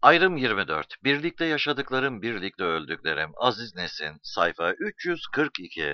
Ayrım 24. Birlikte yaşadıklarım, birlikte öldüklerim. Aziz Nesin, sayfa 342.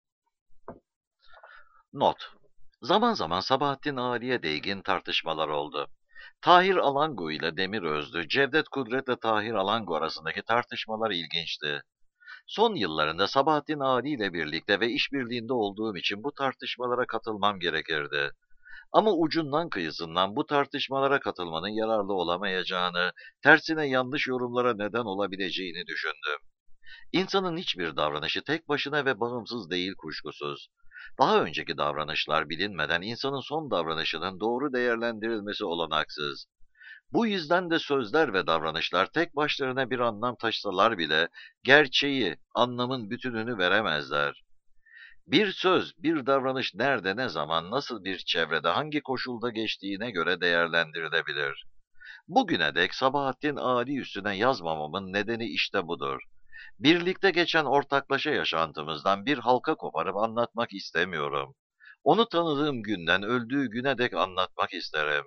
Not. Zaman zaman Sabahattin Ali'ye değgin tartışmalar oldu. Tahir Alango ile Demir Özlü, Cevdet Kudret ile Tahir Alango arasındaki tartışmalar ilginçti. Son yıllarında Sabahattin Ali ile birlikte ve işbirliğinde olduğum için bu tartışmalara katılmam gerekirdi. Ama ucundan kıyısından bu tartışmalara katılmanın yararlı olamayacağını, tersine yanlış yorumlara neden olabileceğini düşündüm. İnsanın hiçbir davranışı tek başına ve bağımsız değil kuşkusuz. Daha önceki davranışlar bilinmeden insanın son davranışının doğru değerlendirilmesi olanaksız. Bu yüzden de sözler ve davranışlar tek başlarına bir anlam taşısalar bile gerçeği, anlamın bütününü veremezler. Bir söz, bir davranış nerede, ne zaman, nasıl bir çevrede, hangi koşulda geçtiğine göre değerlendirilebilir. Bugüne dek Sabahattin Ali üstüne yazmamamın nedeni işte budur. Birlikte geçen ortaklaşa yaşantımızdan bir halka koparıp anlatmak istemiyorum. Onu tanıdığım günden öldüğü güne dek anlatmak isterim.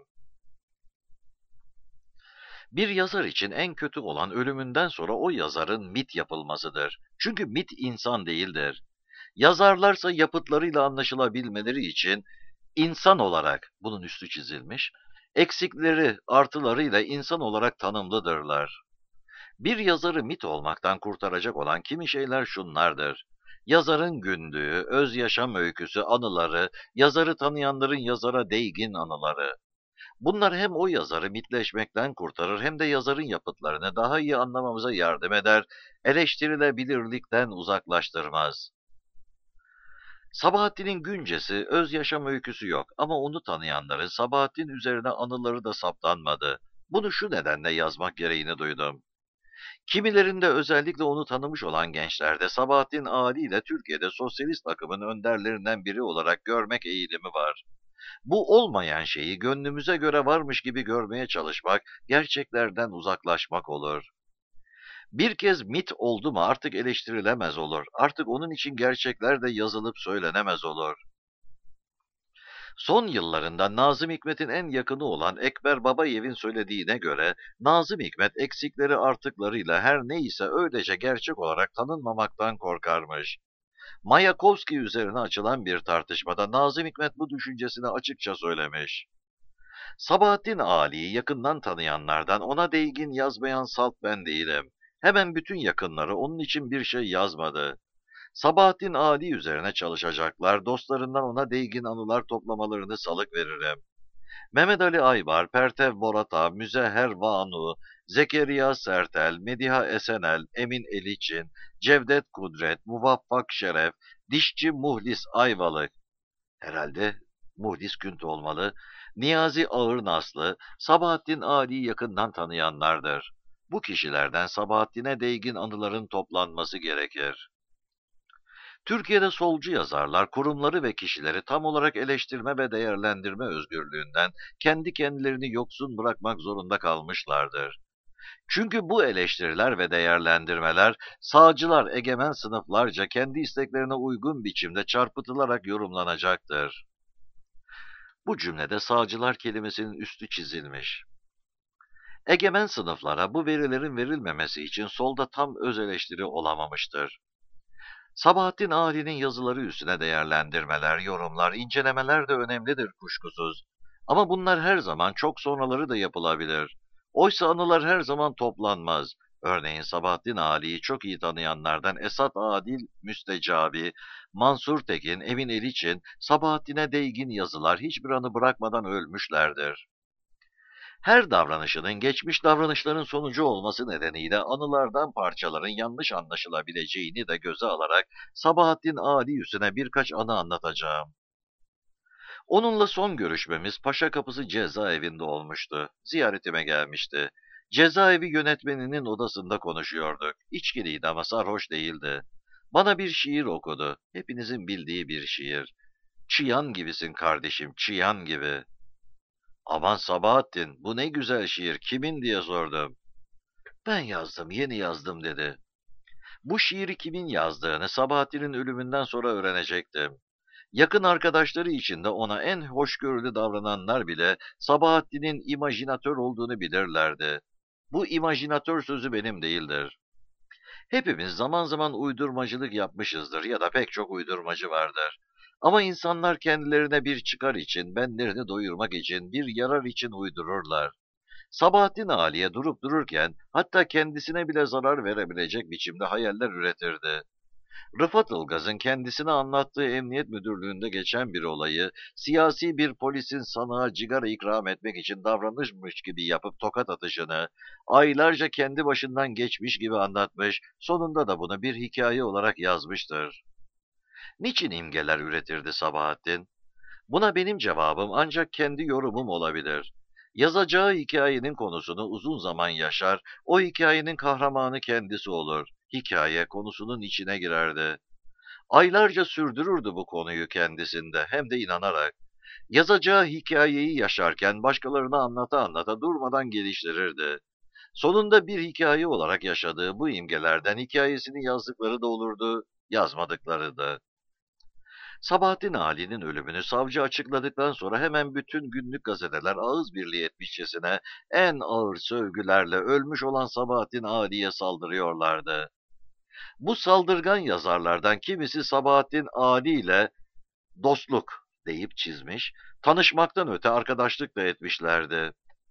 Bir yazar için en kötü olan ölümünden sonra o yazarın mit yapılmasıdır. Çünkü mit insan değildir. Yazarlarsa yapıtlarıyla anlaşılabilmeleri için insan olarak, bunun üstü çizilmiş, eksikleri, artılarıyla insan olarak tanımlıdırlar. Bir yazarı mit olmaktan kurtaracak olan kimi şeyler şunlardır: yazarın günlüğü, öz yaşam öyküsü, anıları, yazarı tanıyanların yazara değgin anıları. Bunlar hem o yazarı mitleşmekten kurtarır hem de yazarın yapıtlarını daha iyi anlamamıza yardım eder, eleştirilebilirlikten uzaklaştırmaz. Sabahattin'in güncesi, öz yaşam öyküsü yok ama onu tanıyanların Sabahattin üzerine anıları da saptanmadı. Bunu şu nedenle yazmak gereğini duydum. Kimilerinde, özellikle onu tanımış olan gençlerde, Sabahattin Ali ile Türkiye'de sosyalist akımın önderlerinden biri olarak görmek eğilimi var. Bu olmayan şeyi gönlümüze göre varmış gibi görmeye çalışmak, gerçeklerden uzaklaşmak olur. Bir kez mit oldu mu artık eleştirilemez olur. Artık onun için gerçekler de yazılıp söylenemez olur. Son yıllarında Nazım Hikmet'in en yakını olan Ekber Babayev'in söylediğine göre, Nazım Hikmet eksikleri artıklarıyla her neyse öylece gerçek olarak tanınmamaktan korkarmış. Mayakovski üzerine açılan bir tartışmada Nazım Hikmet bu düşüncesini açıkça söylemiş. Sabahattin Ali'yi yakından tanıyanlardan ona değgin yazmayan salt ben değilim. Hemen bütün yakınları onun için bir şey yazmadı. Sabahattin Ali üzerine çalışacaklar, dostlarından ona değgin anılar toplamalarını salık veririm. Mehmet Ali Aybar, Pertev Borata, Müzehher Vanu, Zekeriya Sertel, Mediha Esenel, Emin Eliçin, Cevdet Kudret, Muvaffak Şeref, Dişçi Muhlis Ayvalık, herhalde Muhlis Künt olmalı, Niyazi Ağırnaslı, Sabahattin Ali'yi yakından tanıyanlardır. Bu kişilerden Sabahattin'e değgin anıların toplanması gerekir. Türkiye'de solcu yazarlar, kurumları ve kişileri tam olarak eleştirme ve değerlendirme özgürlüğünden kendi kendilerini yoksun bırakmak zorunda kalmışlardır. Çünkü bu eleştiriler ve değerlendirmeler, sağcılar, egemen sınıflarca kendi isteklerine uygun biçimde çarpıtılarak yorumlanacaktır. Bu cümlede sağcılar kelimesinin üstü çizilmiş. Egemen sınıflara bu verilerin verilmemesi için solda tam öz eleştiri olamamıştır. Sabahattin Ali'nin yazıları üstüne değerlendirmeler, yorumlar, incelemeler de önemlidir kuşkusuz. Ama bunlar her zaman çok sonraları da yapılabilir. Oysa anılar her zaman toplanmaz. Örneğin Sabahattin Ali'yi çok iyi tanıyanlardan Esat Adil Müstecabi, Mansur Tekin, Emin Eliçin, Sabahattin'e değgin yazılar hiçbir anı bırakmadan ölmüşlerdir. Her davranışının geçmiş davranışların sonucu olması nedeniyle anılardan parçaların yanlış anlaşılabileceğini de göze alarak Sabahattin Ali üstüne birkaç anı anlatacağım. Onunla son görüşmemiz Paşakapısı cezaevinde olmuştu. Ziyaretime gelmişti. Cezaevi yönetmeninin odasında konuşuyorduk. İçkiliydi ama sarhoş değildi. Bana bir şiir okudu. Hepinizin bildiği bir şiir. Çıyan gibisin kardeşim, çıyan gibi. Aman Sabahattin, bu ne güzel şiir, kimin diye sordum. Ben yazdım, yeni yazdım dedi. Bu şiiri kimin yazdığını Sabahattin'in ölümünden sonra öğrenecektim. Yakın arkadaşları içinde ona en hoşgörülü davrananlar bile Sabahattin'in imajinatör olduğunu bilirlerdi. Bu imajinatör sözü benim değildir. Hepimiz zaman zaman uydurmacılık yapmışızdır ya da pek çok uydurmacı vardır. Ama insanlar kendilerine bir çıkar için, benlerini doyurmak için, bir yarar için uydururlar. Sabahattin Ali'ye durup dururken hatta kendisine bile zarar verebilecek biçimde hayaller üretirdi. Rıfat Ilgaz'ın kendisine anlattığı emniyet müdürlüğünde geçen bir olayı, siyasi bir polisin sanığa cigara ikram etmek için davranışmış gibi yapıp tokat atışını, aylarca kendi başından geçmiş gibi anlatmış, sonunda da bunu bir hikaye olarak yazmıştır. Niçin imgeler üretirdi Sabahattin? Buna benim cevabım ancak kendi yorumum olabilir. Yazacağı hikayenin konusunu uzun zaman yaşar, o hikayenin kahramanı kendisi olur. Hikaye konusunun içine girerdi. Aylarca sürdürürdü bu konuyu kendisinde, hem de inanarak. Yazacağı hikayeyi yaşarken başkalarına anlata anlata durmadan geliştirirdi. Sonunda bir hikaye olarak yaşadığı bu imgelerden hikayesini yazdıkları da olurdu, yazmadıkları da. Sabahattin Ali'nin ölümünü savcı açıkladıktan sonra hemen bütün günlük gazeteler ağız birliği etmişçesine en ağır sövgülerle ölmüş olan Sabahattin Ali'ye saldırıyorlardı. Bu saldırgan yazarlardan kimisi Sabahattin Ali ile dostluk deyip çizmiş, tanışmaktan öte arkadaşlık da etmişlerdi.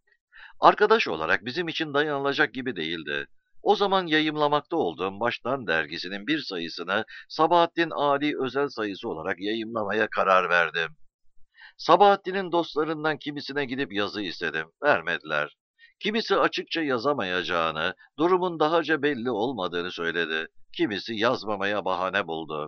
Arkadaş olarak bizim için dayanılacak gibi değildi. O zaman yayımlamakta olduğum Baştan dergisinin bir sayısını Sabahattin Ali özel sayısı olarak yayımlamaya karar verdim. Sabahattin'in dostlarından kimisine gidip yazı istedim. Vermediler. Kimisi açıkça yazamayacağını, durumun dahaca belli olmadığını söyledi. Kimisi yazmamaya bahane buldu.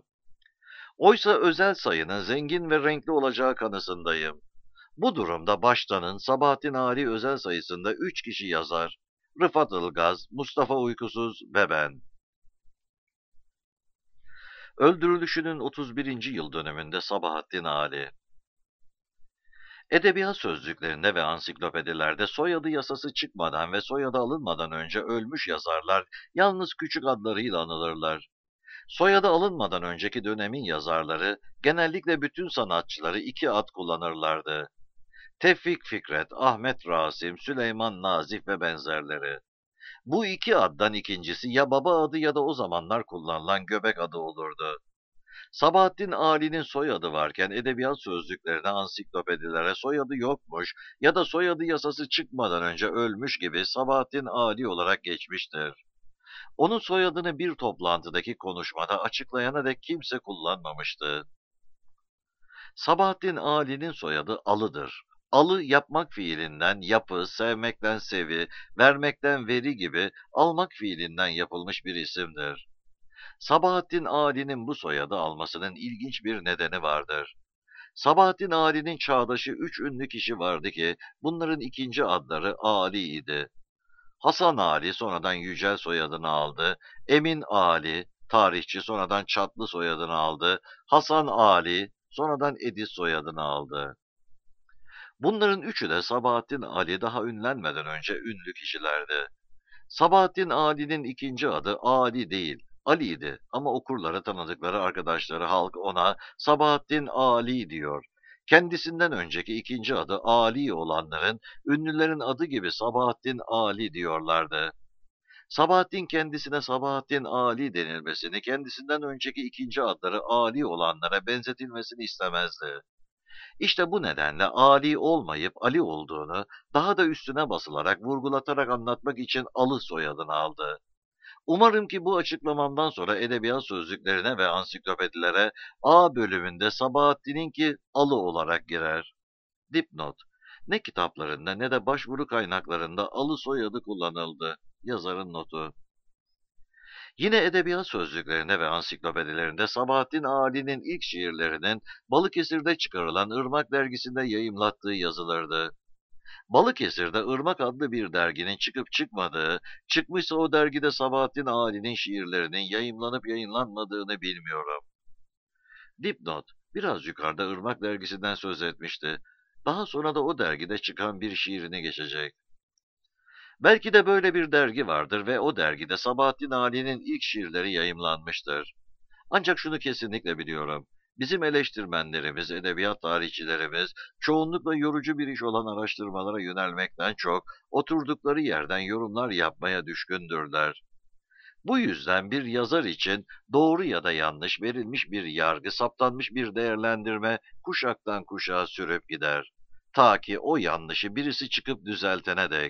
Oysa özel sayının zengin ve renkli olacağı kanısındayım. Bu durumda Baştan'ın Sabahattin Ali özel sayısında 3 kişi yazar. Rıfat Ilgaz, Mustafa Uykusuz ve ben. Öldürülüşünün 31. yıl dönümünde Sabahattin Ali. Edebiyat sözlüklerinde ve ansiklopedilerde soyadı yasası çıkmadan ve soyadı alınmadan önce ölmüş yazarlar yalnız küçük adlarıyla anılırlar. Soyadı alınmadan önceki dönemin yazarları genellikle bütün sanatçıları iki ad kullanırlardı. Tevfik Fikret, Ahmet Rasim, Süleyman Nazif ve benzerleri. Bu iki addan ikincisi ya baba adı ya da o zamanlar kullanılan göbek adı olurdu. Sabahattin Ali'nin soyadı varken edebiyat sözlüklerine, ansiklopedilere soyadı yokmuş ya da soyadı yasası çıkmadan önce ölmüş gibi Sabahattin Ali olarak geçmiştir. Onun soyadını bir toplantıdaki konuşmada açıklayana dek kimse kullanmamıştı. Sabahattin Ali'nin soyadı Alı'dır. Alı yapmak fiilinden yapı, sevmekten sevi, vermekten veri gibi almak fiilinden yapılmış bir isimdir. Sabahattin Ali'nin bu soyadı almasının ilginç bir nedeni vardır. Sabahattin Ali'nin çağdaşı 3 ünlü kişi vardı ki bunların ikinci adları Ali idi. Hasan Ali sonradan Yücel soyadını aldı. Emin Ali, tarihçi sonradan Çatlı soyadını aldı. Hasan Ali sonradan Edis soyadını aldı. Bunların üçü de Sabahattin Ali daha ünlenmeden önce ünlü kişilerdi. Sabahattin Ali'nin ikinci adı Ali değil, Ali'ydi ama okurları, tanıdıkları arkadaşları, halk ona Sabahattin Ali diyor. Kendisinden önceki ikinci adı Ali olanların, ünlülerin adı gibi Sabahattin Ali diyorlardı. Sabahattin kendisine Sabahattin Ali denilmesini, kendisinden önceki ikinci adları Ali olanlara benzetilmesini istemezdi. İşte bu nedenle Ali olmayıp Ali olduğunu daha da üstüne basılarak, vurgulatarak anlatmak için Alı soyadını aldı. Umarım ki bu açıklamamdan sonra edebiyat sözlüklerine ve ansiklopedilere A bölümünde Sabahattin'inki Alı olarak girer. Dipnot: Ne kitaplarında ne de başvuru kaynaklarında Alı soyadı kullanıldı. Yazarın notu. Yine edebiyat sözlüklerinde ve ansiklopedilerinde Sabahattin Ali'nin ilk şiirlerinin Balıkesir'de çıkarılan Irmak dergisinde yayımlattığı yazılırdı. Balıkesir'de Irmak adlı bir derginin çıkıp çıkmadığı, çıkmışsa o dergide Sabahattin Ali'nin şiirlerinin yayımlanıp yayınlanmadığını bilmiyorum. Dipnot: Biraz yukarıda Irmak dergisinden söz etmişti. Daha sonra da o dergide çıkan bir şiirini geçecek. Belki de böyle bir dergi vardır ve o dergide Sabahattin Ali'nin ilk şiirleri yayımlanmıştır. Ancak şunu kesinlikle biliyorum. Bizim eleştirmenlerimiz, edebiyat tarihçilerimiz çoğunlukla yorucu bir iş olan araştırmalara yönelmekten çok oturdukları yerden yorumlar yapmaya düşkündürler. Bu yüzden bir yazar için doğru ya da yanlış verilmiş bir yargı, saptanmış bir değerlendirme kuşaktan kuşağa sürüp gider. Ta ki o yanlışı birisi çıkıp düzeltene dek.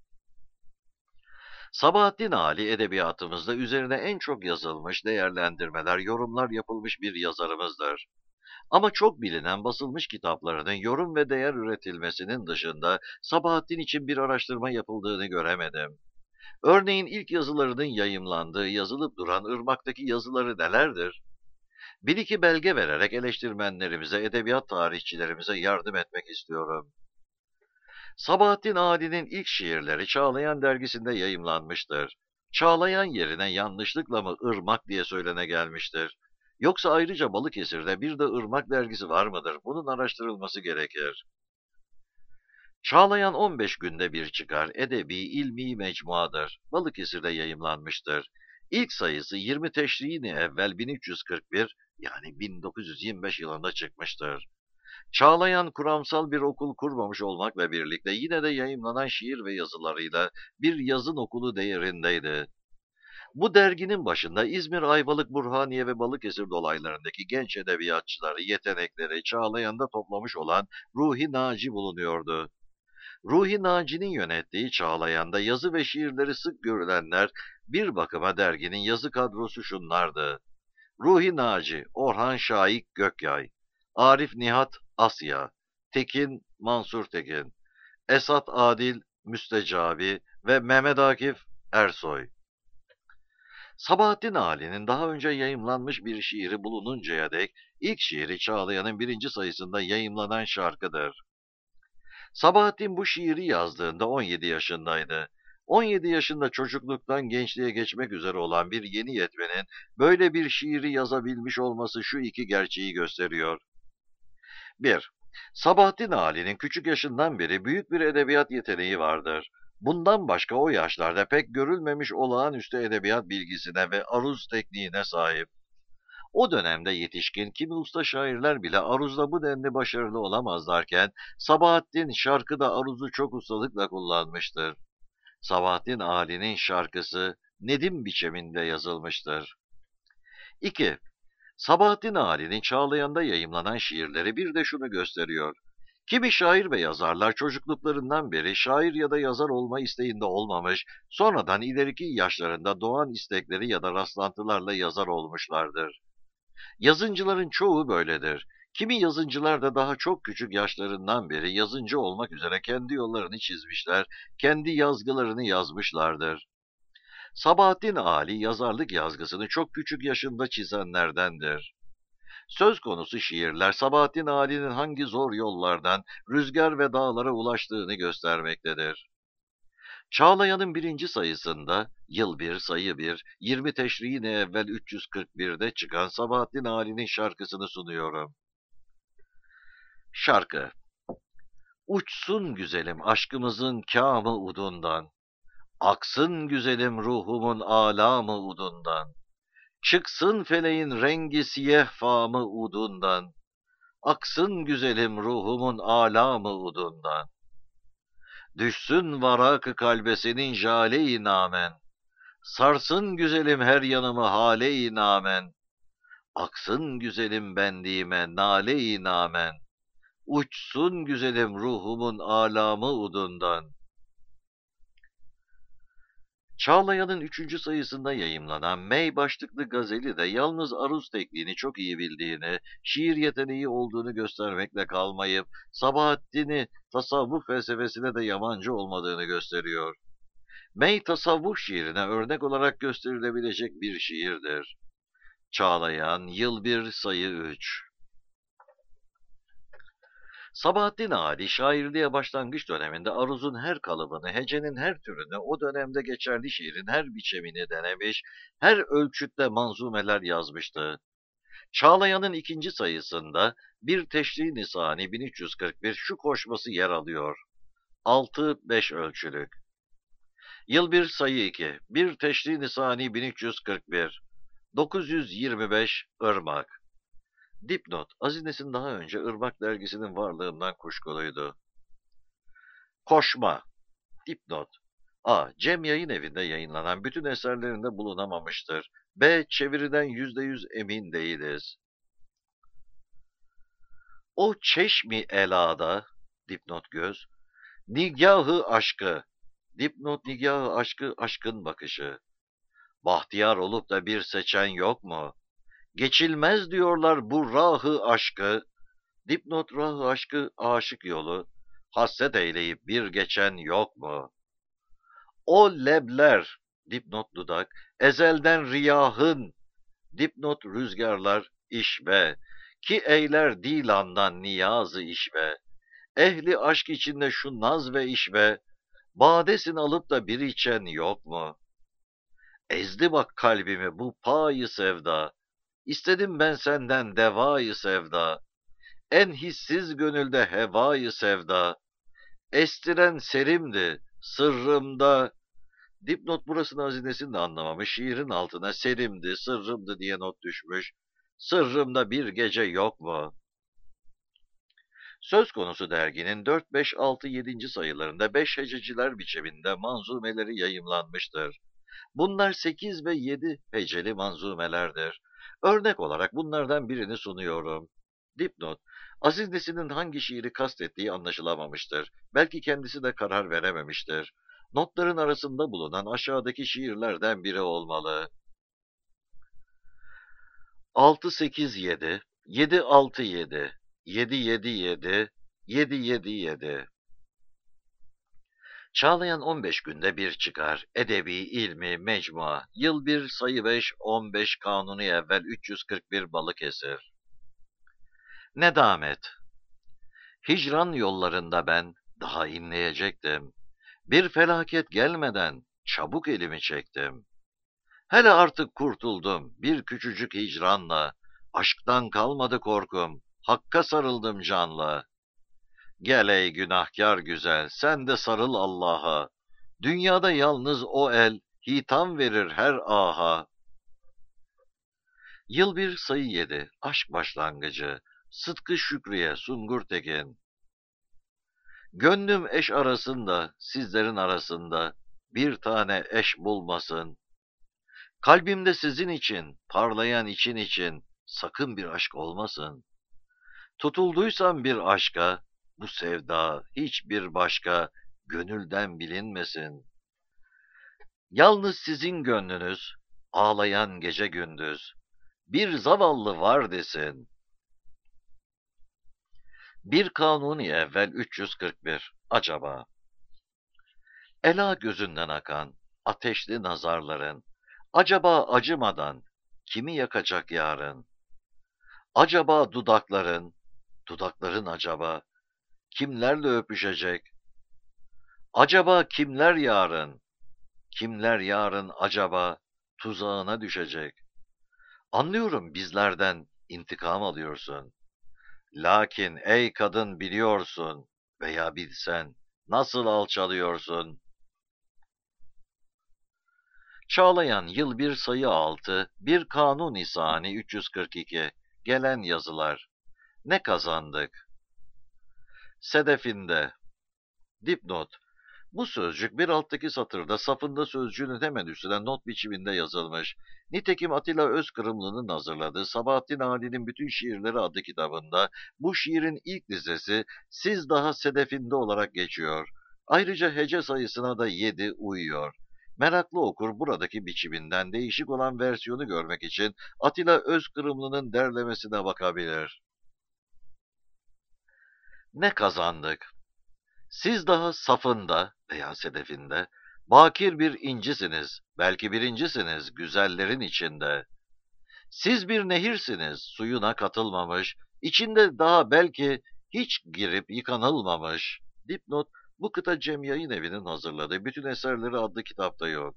Sabahattin Ali edebiyatımızda üzerine en çok yazılmış değerlendirmeler, yorumlar yapılmış bir yazarımızdır. Ama çok bilinen basılmış kitaplarının yorum ve değer üretilmesinin dışında Sabahattin için bir araştırma yapıldığını göremedim. Örneğin ilk yazılarının yayımlandığı yazılıp duran Irmak'taki yazıları nelerdir? Bir iki belge vererek eleştirmenlerimize, edebiyat tarihçilerimize yardım etmek istiyorum. Sabahattin Ali'nin ilk şiirleri Çağlayan dergisinde yayımlanmıştır. Çağlayan yerine yanlışlıkla mı Irmak diye söylene gelmiştir? Yoksa ayrıca Balıkesir'de bir de Irmak dergisi var mıdır? Bunun araştırılması gerekir. Çağlayan 15 günde bir çıkar, edebi, ilmi mecmuadır. Balıkesir'de yayımlanmıştır. İlk sayısı 20 Teşriğini evvel 1341 yani 1925 yılında çıkmıştır. Çağlayan kuramsal bir okul kurmamış olmakla birlikte yine de yayımlanan şiir ve yazılarıyla bir yazın okulu değerindeydi. Bu derginin başında İzmir, Ayvalık, Burhaniye ve Balıkesir dolaylarındaki genç edebiyatçıları, yetenekleri Çağlayan'da toplamış olan Ruhi Naci bulunuyordu. Ruhi Naci'nin yönettiği Çağlayan'da yazı ve şiirleri sık görülenler, bir bakıma derginin yazı kadrosu şunlardı: Ruhi Naci, Orhan Şahik Gökyay, Arif Nihat Asya, Tekin Mansur Tekin, Esat Adil Müstecabi ve Mehmet Akif Ersoy. Sabahattin Ali'nin daha önce yayımlanmış bir şiiri bulununcaya dek ilk şiiri Çağlayan'ın birinci sayısında yayımlanan şarkıdır. Sabahattin bu şiiri yazdığında 17 yaşındaydı. 17 yaşında çocukluktan gençliğe geçmek üzere olan bir yeni yetmenin böyle bir şiiri yazabilmiş olması şu iki gerçeği gösteriyor. 1. Sabahattin Ali'nin küçük yaşından beri büyük bir edebiyat yeteneği vardır. Bundan başka o yaşlarda pek görülmemiş olağanüstü edebiyat bilgisine ve aruz tekniğine sahip. O dönemde yetişkin kimi usta şairler bile aruzda bu denli başarılı olamazlarken Sabahattin şarkıda aruzu çok ustalıkla kullanmıştır. Sabahattin Ali'nin şarkısı Nedim biçiminde yazılmıştır. 2. Sabahattin Ali'nin Çağlayan'da yayımlanan şiirleri bir de şunu gösteriyor. Kimi şair ve yazarlar çocukluklarından beri şair ya da yazar olma isteğinde olmamış, sonradan ileriki yaşlarında doğan istekleri ya da rastlantılarla yazar olmuşlardır. Yazıncıların çoğu böyledir. Kimi yazıncılar da daha çok küçük yaşlarından beri yazıncı olmak üzere kendi yollarını çizmişler, kendi yazgılarını yazmışlardır. Sabahattin Ali yazarlık yazgısını çok küçük yaşında çizenlerdendir. Söz konusu şiirler Sabahattin Ali'nin hangi zor yollardan rüzgar ve dağlara ulaştığını göstermektedir. Çağlayan'ın birinci sayısında yıl 1 sayı 1 20 Teşriğini evvel 341'de çıkan Sabahattin Ali'nin şarkısını sunuyorum. Şarkı: Uçsun güzelim aşkımızın kâmı udundan, aksın güzelim ruhumun âlamı udundan, çıksın feleğin rengi siyeh famı udundan, aksın güzelim ruhumun âlamı udundan. Düşsün varak-ı kalbe senin jale-i namen, sarsın güzelim her yanımı hale-i namen, aksın güzelim benliğime nale-i namen, uçsun güzelim ruhumun âlamı udundan. Çağlayan'ın üçüncü sayısında yayımlanan Mey başlıklı gazeli de yalnız aruz tekniğini çok iyi bildiğini, şiir yeteneği olduğunu göstermekle kalmayıp, Sabahattin'i tasavvuf felsefesine de yabancı olmadığını gösteriyor. Mey tasavvuf şiirine örnek olarak gösterilebilecek bir şiirdir. Çağlayan, Yıl 1 sayı 3. Sabahattin Ali, şairliğe başlangıç döneminde aruzun her kalıbını, hecenin her türünü, o dönemde geçerli şiirin her biçimini denemiş, her ölçütte manzumeler yazmıştı. Çağlayan'ın ikinci sayısında bir Teşri Nisani 1341 şu koşması yer alıyor: 6-5 ölçülük. Yıl 1 sayı 2 bir Teşri Nisani 1341 925 Irmak. Dipnot, Aziz Nesin daha önce Irmak dergisinin varlığından kuşkuluydu. Koşma. Dipnot. A. Cem Yayın Evi'nde yayınlanan bütün eserlerinde bulunamamıştır. B. Çeviriden %100 emin değiliz. O çeşmi elada, dipnot göz, nigahı aşkı, dipnot nigahı aşkı, aşkın bakışı. Bahtiyar olup da bir seçen yok mu? Geçilmez diyorlar bu rahı aşkı, dipnot rahı aşkı, aşık yolu. Hasret eyleyip bir geçen yok mu? O lebler, dipnot dudak, ezelden riyahın, dipnot rüzgarlar işbe, ki eyler dilandan niyazı işbe. Ehli aşk içinde şu naz ve işbe, badesin alıp da bir içen yok mu? Ezdi bak kalbimi bu payı sevda, İstedim ben senden devayı sevda, en hissiz gönülde hevayı sevda, estiren serimdi sırrımda. Dipnot burasını hazinesini de anlamamış, şiirin altına serimdi, sırrımdı diye not düşmüş. Sırrımda bir gece yok mu? Söz konusu derginin 4, 5, 6, 7. sayılarında 5 hececiler biçiminde manzumeleri yayımlanmıştır. Bunlar 8 ve 7 heceli manzumelerdir. Örnek olarak bunlardan birini sunuyorum. Dipnot, Aziz Nesin'in hangi şiiri kastettiği anlaşılamamıştır. Belki kendisi de karar verememiştir. Notların arasında bulunan aşağıdaki şiirlerden biri olmalı. 6-8-7, 7-6-7, 7-7-7, 7-7-7. Çağlayan 15 günde bir çıkar, edebi, ilmi, mecmua, yıl 1, sayı 5, 15, kanuni evvel 341 Balıkesir. Nedamet. Hicran yollarında ben daha inleyecektim. Bir felaket gelmeden çabuk elimi çektim. Hele artık kurtuldum bir küçücük hicranla, aşktan kalmadı korkum, hakka sarıldım canla. Gel ey günahkar güzel, sen de sarıl Allah'a. Dünyada yalnız o el, hitam verir her aha. Yıl 1, sayı 7, aşk başlangıcı, Sıtkı Şükriye, Sungur Tekin. Gönlüm eş arasında, sizlerin arasında, bir tane eş bulmasın. Kalbimde sizin için, parlayan için, sakın bir aşk olmasın. Tutulduysam bir aşka, bu sevda hiçbir başka, gönülden bilinmesin. Yalnız sizin gönlünüz, ağlayan gece gündüz, bir zavallı var desin. Bir kanuni evvel 341, acaba. Ela gözünden akan, ateşli nazarların, acaba acımadan, kimi yakacak yarın? Acaba dudakların acaba, kimlerle öpüşecek? Acaba kimler yarın acaba, tuzağına düşecek? Anlıyorum bizlerden intikam alıyorsun. Lakin ey kadın biliyorsun veya bilsen, nasıl alçalıyorsun? Çağlayan yıl 1, sayı 6, bir kanun isani 342, gelen yazılar. Ne kazandık? Sedefinde. Dipnot. Bu sözcük bir alttaki satırda safında sözcüğünün hemen üstüne not biçiminde yazılmış. Nitekim Atilla Özkırımlı'nın hazırladığı Sabahattin Ali'nin Bütün Şiirleri adlı kitabında bu şiirin ilk dizesi Siz Daha Sedefinde olarak geçiyor. Ayrıca hece sayısına da 7 uyuyor. Meraklı okur buradaki biçiminden değişik olan versiyonu görmek için Atilla Özkırımlı'nın derlemesine bakabilir. Ne kazandık? Siz daha safında veya sedefinde, bakir bir incisiniz, belki birincisiniz güzellerin içinde. Siz bir nehirsiniz, suyuna katılmamış, içinde daha belki hiç girip yıkanılmamış. Dipnot, bu kıta Cem Yayın Evi'nin hazırladığı Bütün Eserleri adlı kitapta yok.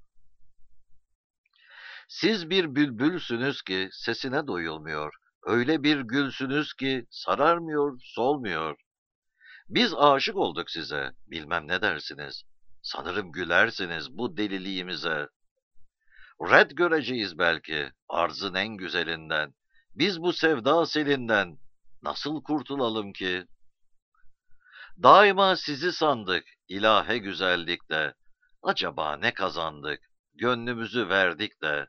Siz bir bülbülsünüz ki sesine doyulmuyor, öyle bir gülsünüz ki sararmıyor, solmuyor. Biz aşık olduk size, bilmem ne dersiniz. Sanırım gülersiniz bu deliliğimize. Red göreceğiz belki, arzın en güzelinden. Biz bu sevda selinden nasıl kurtulalım ki? Daima sizi sandık ilahe güzellikte. Acaba ne kazandık? Gönlümüzü verdik de.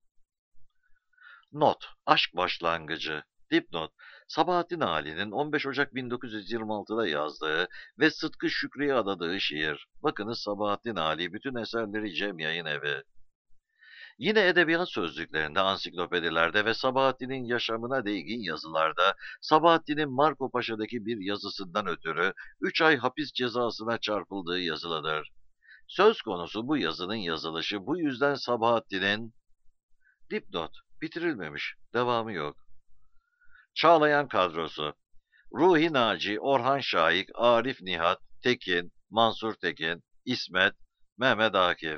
Not: Aşk başlangıcı. Dipnot: Sabahattin Ali'nin 15 Ocak 1926'da yazdığı ve Sıtkı Şükrü'ye adadığı şiir. Bakınız Sabahattin Ali, bütün eserleri Cem Yayınevi. Yine edebiyat sözlüklerinde, ansiklopedilerde ve Sabahattin'in yaşamına değgin yazılarda, Sabahattin'in Marco Paşa'daki bir yazısından ötürü 3 ay hapis cezasına çarpıldığı yazılıdır. Söz konusu bu yazının yazılışı bu yüzden Sabahattin'in... Dipnot: Bitirilmemiş, devamı yok. Çağlayan kadrosu: Ruhi Naci, Orhan Şahik, Arif Nihat, Tekin, Mansur Tekin, İsmet, Mehmet Akif.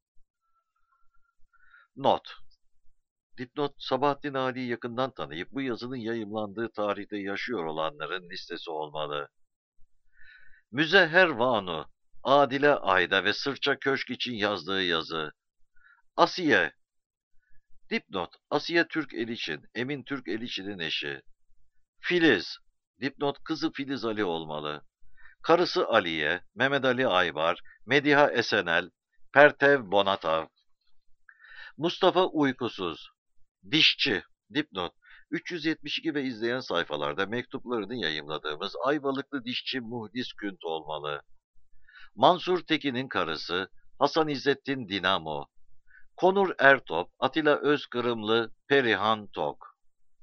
Not: Dipnot: Sabahattin Ali'yi yakından tanıyıp bu yazının yayımlandığı tarihte yaşıyor olanların listesi olmalı. Müzehher Vanu, Adile Ayda ve Sırça Köşk için yazdığı yazı. Asiye. Dipnot: Asiye Türk Eliçin, Emin Türk Eliçin'in eşi. Filiz. Dipnot: Kızı Filiz Ali olmalı. Karısı Aliye, Mehmet Ali Aybar, Mediha Esenel, Pertev Bonatav. Mustafa Uykusuz. Dişçi. Dipnot: 372 ve izleyen sayfalarda mektuplarını yayımladığımız Ayvalıklı dişçi Muhdis Künt olmalı. Mansur Tekin'in karısı Hasan İzzettin Dinamo. Konur Ertop, Atilla Özkırımlı, Perihan Tok.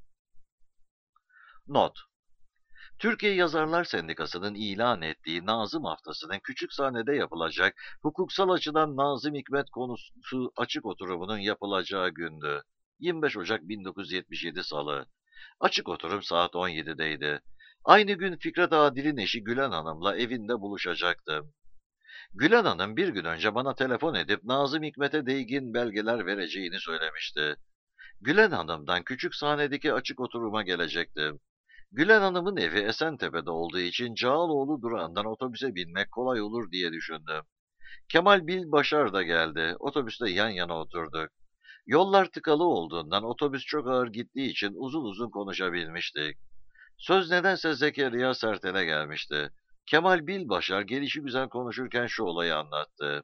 Not: Türkiye Yazarlar Sendikası'nın ilan ettiği Nazım Haftası'nın Küçüksahnede yapılacak hukuksal açıdan Nazım Hikmet konusu açık oturumunun yapılacağı gündü. 25 Ocak 1977 Salı. Açık oturum saat 17'deydi. Aynı gün Fikret Adil'in eşi Gülen Hanım'la evinde buluşacaktım. Gülen Hanım bir gün önce bana telefon edip Nazım Hikmet'e değgin belgeler vereceğini söylemişti. Gülen Hanım'dan küçük sahnedeki açık oturuma gelecektim. Gülen Hanım'ın evi Esentepe'de olduğu için Cağaloğlu durağından otobüse binmek kolay olur diye düşündüm. Kemal Bilbaşar da geldi. Otobüste yan yana oturduk. Yollar tıkalı olduğundan otobüs çok ağır gittiği için uzun uzun konuşabilmiştik. Söz nedense Zekeriya Sertel'e gelmişti. Kemal Bilbaşar gelişigüzel konuşurken şu olayı anlattı.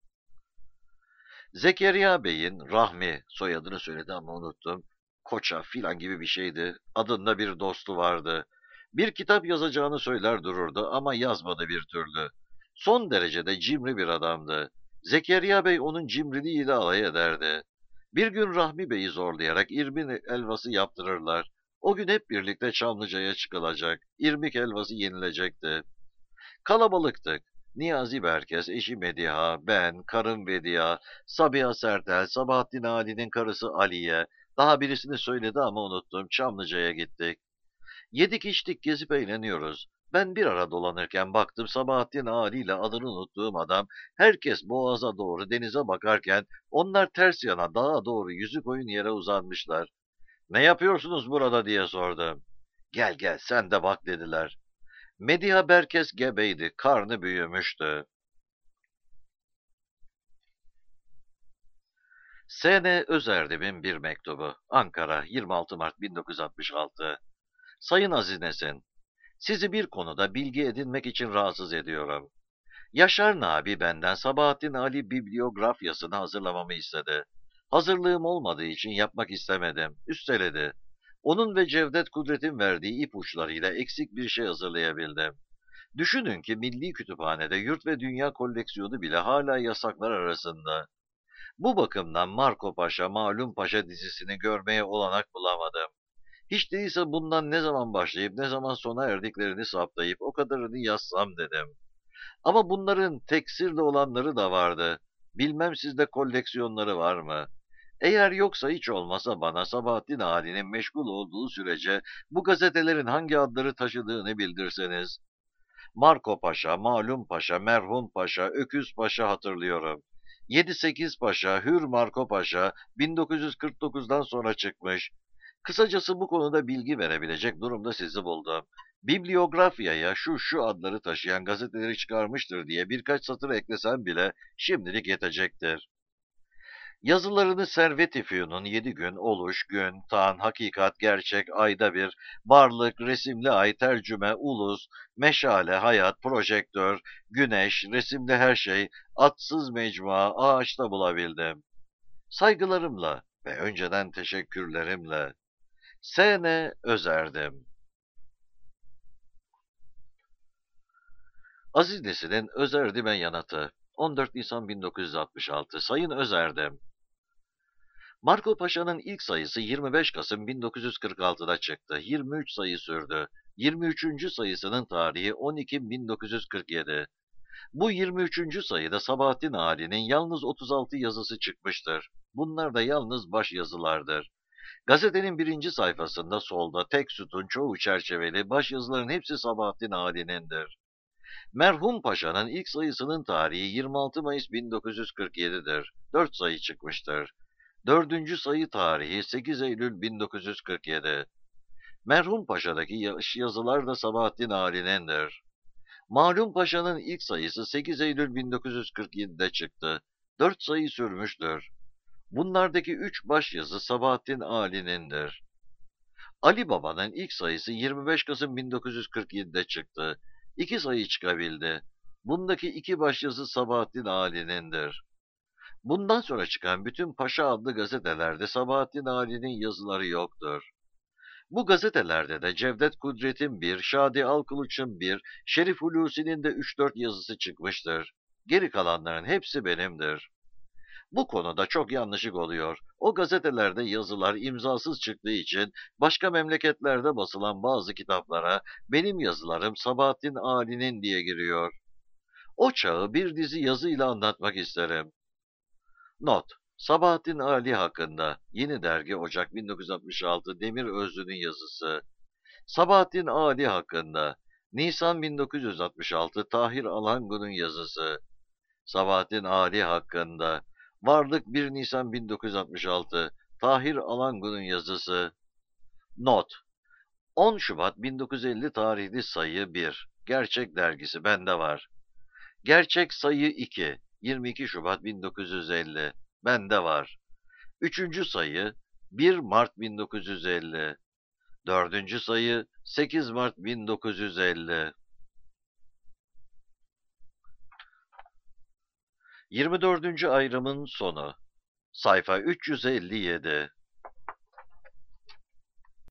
Zekeriya Bey'in Rahmi, soyadını söyledi ama unuttum, Koça filan gibi bir şeydi, adında bir dostu vardı. Bir kitap yazacağını söyler dururdu ama yazmadı bir türlü. Son derecede cimri bir adamdı. Zekeriya Bey onun cimriliğiyle alay ederdi. Bir gün Rahmi Bey'i zorlayarak irmik helvası yaptırırlar. O gün hep birlikte Çamlıca'ya çıkılacak. İrmik helvası yenilecekti. Kalabalıktık. Niyazi Berkes, eşi Mediha, ben, karım Vedia, Sabiha Sertel, Sabahattin Ali'nin karısı Aliye, daha birisini söyledi ama unuttum, Çamlıca'ya gittik. Yedik içtik gezip eğleniyoruz. Ben bir ara dolanırken baktım Sabahattin Ali ile adını unuttuğum adam, herkes boğaza doğru denize bakarken onlar ters yana dağa doğru yüzü koyun yere uzanmışlar. Ne yapıyorsunuz burada diye sordum. Gel gel sen de bak dediler. Mediha Berkes gebeydi, karnı büyümüştü. S.N. Özerdem'in bir mektubu. Ankara, 26 Mart 1966. Sayın Aziz Nesin, sizi bir konuda bilgi edinmek için rahatsız ediyorum. Yaşar Nabi benden Sabahattin Ali bibliografyasını hazırlamamı istedi. Hazırlığım olmadığı için yapmak istemedim. Üsteledi. Onun ve Cevdet Kudret'in verdiği ipuçlarıyla eksik bir şey hazırlayabildim. Düşünün ki Milli Kütüphane'de Yurt ve Dünya koleksiyonu bile hala yasaklar arasında. Bu bakımdan Marco Paşa, Malum Paşa dizisini görmeye olanak bulamadım. Hiç değilse bundan ne zaman başlayıp ne zaman sona erdiklerini saptayıp o kadarını yazsam dedim. Ama bunların teksirli olanları da vardı. Bilmem sizde koleksiyonları var mı? Eğer yoksa hiç olmasa bana Sabahattin Ali'nin meşgul olduğu sürece bu gazetelerin hangi adları taşıdığını bildirseniz. Marco Paşa, Malum Paşa, Merhum Paşa, Öküz Paşa hatırlıyorum. 7-8 Paşa, Hür Marco Paşa 1949'dan sonra çıkmış. Kısacası bu konuda bilgi verebilecek durumda sizi buldum. Bibliografyaya şu adları taşıyan gazeteleri çıkarmıştır diye birkaç satır eklesem bile şimdilik yetecektir. Yazılarını Servet-i Fünun 7 gün, oluş, gün, tan, hakikat, gerçek, ayda bir, varlık, resimli ay, tercüme, ulus, meşale, hayat, projektör, güneş, resimli her şey, atsız mecmua, ağaçta bulabildim. Saygılarımla ve önceden teşekkürlerimle. S.N. Özerdim. Aziz Nesin'in Özerdim'e yanıtı. 14 Nisan 1966. Sayın Özerdem, Marco Paşa'nın ilk sayısı 25 Kasım 1946'da çıktı. 23 sayı sürdü. 23. sayısının tarihi 10 Ekim 1947. Bu 23. sayıda Sabahattin Ali'nin yalnız 36 yazısı çıkmıştır. Bunlar da yalnız baş yazılardır. Gazetenin birinci sayfasında solda tek sütun, çoğu çerçeveli, baş yazıların hepsi Sabahattin Ali'nindir. Merhum Paşa'nın ilk sayısının tarihi 26 Mayıs 1947'dir. 4 sayı çıkmıştır. Dördüncü sayı tarihi 8 Eylül 1947. Merhum Paşa'daki yazılar da Sabahattin Ali'nindir. Malum Paşa'nın ilk sayısı 8 Eylül 1947'de çıktı. 4 sayı sürmüştür. Bunlardaki 3 başyazı Sabahattin Ali'nindir. Ali Baba'nın ilk sayısı 25 Kasım 1947'de çıktı. 2 sayı çıkabildi. Bundaki 2 başyazı Sabahattin Ali'nindir. Bundan sonra çıkan bütün Paşa adlı gazetelerde Sabahattin Ali'nin yazıları yoktur. Bu gazetelerde de Cevdet Kudret'in bir, Şadi Alkılıç'ın bir, Şerif Hulusi'nin de 3-4 yazısı çıkmıştır. Geri kalanların hepsi benimdir. Bu konuda çok yanlışlık oluyor. O gazetelerde yazılar imzasız çıktığı için başka memleketlerde basılan bazı kitaplara benim yazılarım Sabahattin Ali'nin diye giriyor. O çağı bir dizi yazıyla anlatmak isterim. Not: Sabahattin Ali hakkında Yeni Dergi Ocak 1966 Demir Özlü'nün yazısı. Sabahattin Ali hakkında Nisan 1966 Tahir Alangu'nun yazısı. Sabahattin Ali hakkında Varlık 1 Nisan 1966 Tahir Alangu'nun yazısı. Not: 10 Şubat 1950 tarihli sayı 1. Gerçek dergisi bende var. Gerçek sayı 2. 22 Şubat 1950. Bende var. Üçüncü sayı 1 Mart 1950. Dördüncü sayı 8 Mart 1950. 24. ayrımın sonu. Sayfa 357.